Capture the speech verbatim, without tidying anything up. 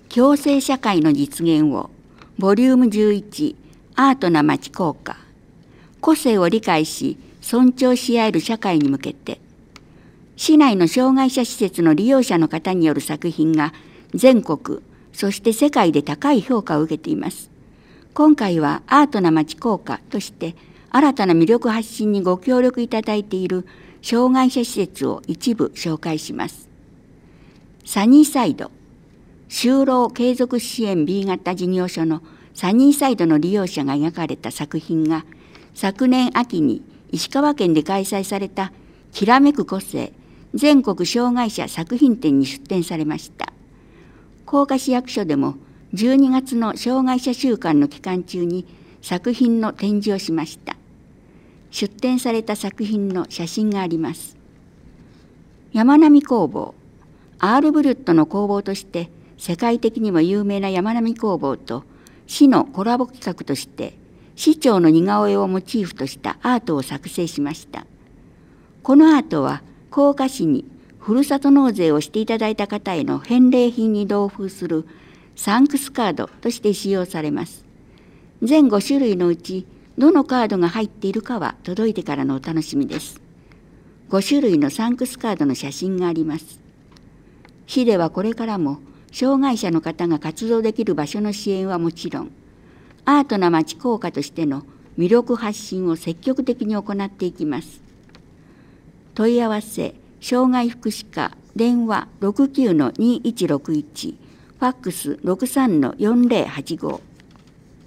共生社会の実現をボリュームじゅういちアートな町効果、個性を理解し尊重し合える社会に向けて、市内の障害者施設の利用者の方による作品が全国そして世界で高い評価を受けています。今回はアートな町効果として新たな魅力発信にご協力いただいている障害者施設を一部紹介します。サニーサイド、就労継続支援 ビー 型事業所のサニーサイドの利用者が描かれた作品が昨年秋に石川県で開催されたきらめく個性全国障害者作品展に出展されました。甲賀市役所でもじゅうにがつの障害者週間の期間中に作品の展示をしました。出展された作品の写真があります。山並工房、アールブリュットの工房として世界的にも有名な山並工房と市のコラボ企画として市長の似顔絵をモチーフとしたアートを作成しました。このアートは甲賀市にふるさと納税をしていただいた方への返礼品に同封するサンクスカードとして使用されます。全ごしゅるいのうちどのカードが入っているかは届いてからのお楽しみです。ごしゅるいのサンクスカードの写真があります。市ではこれからも障害者の方が活動できる場所の支援はもちろん、アートな町効果としての魅力発信を積極的に行っていきます。問い合わせ、障害福祉課、電話 ろくきゅうのにいちろくいち、ファックス ろくさんのよんぜろはちご。